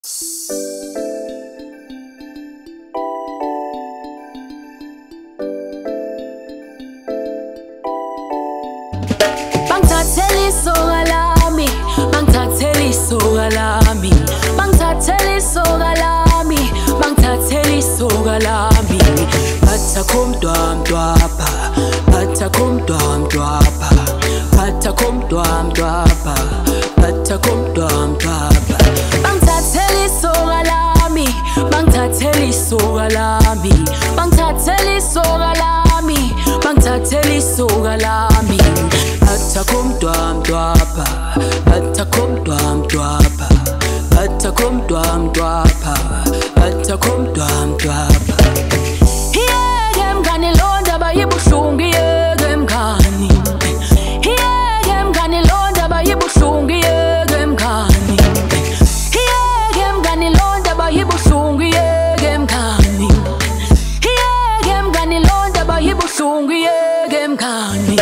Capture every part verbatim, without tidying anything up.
Bangithathela isoka lami, bangithathela isoka lami, bangithathela isoka lami, bangithathela isoka lami. Batha kumdwamdwapha, batha kumdwamdwapha, batha kumdwamdwapha, batha kumdwamdwapha. Bangithathela isoka lami, bangithathela isoka lami, bangithathela isoka lami, bangithathela isoka lami. Batha kumdwamdwapha, batha kumdwamdwapha, batha kumdwamdwapha, batha kumdwamdwapha. Yeke mngani lo ndaba ibuhlungu, yeke mngani, yeke mngani lo ndaba ibuhlungu, yeke mngani, yeke mngani lo ndaba ibuhlungu, yeke mngani, yeke mngani lo ndaba ibuhlungu, yeke mngani.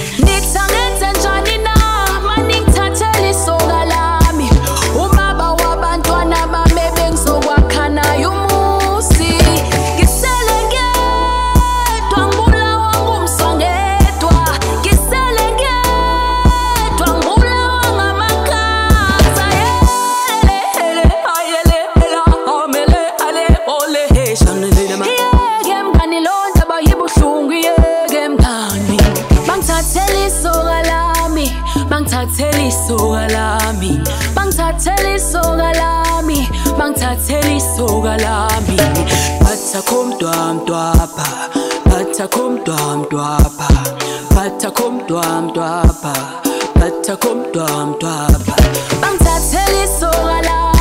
Bangithathela isoka lami, bangithathela isoka lami, bangithathela isoka lami. Batha kumdwamdwapha, batha kumdwamdwapha, batha kumdwamdwapha, batha kumdwamdwapha. Bangithathela isoka lami.